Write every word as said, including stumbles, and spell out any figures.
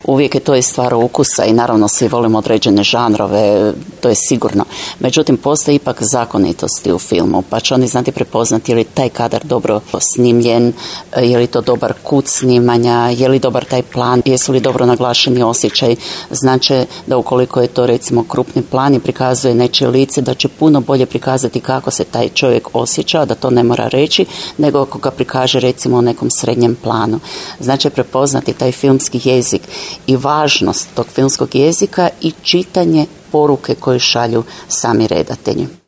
uvijek je to i stvar ukusa i naravno svi volimo određene žanrove, to je sigurno. Međutim, postoje ipak zakonitosti u filmu, pa će oni znati prepoznati je li taj kadar dobro snimljen, je li to dobar kut snimanja, je li dobar taj plan, jesu li dobro naglašeni osjećaj. Znači da ukoliko je to recimo krupni plan i prikazuje nečije lice, da će puno bolje prikazati kako se taj čovjek osjeća, da to ne mora reći, nego ako ga prikaže recimo u nekom srednjem planu. Znači prepoznati taj filmski jezik i važnost tog filmskog jezika i čitanje poruke koje šalju sami redatelji.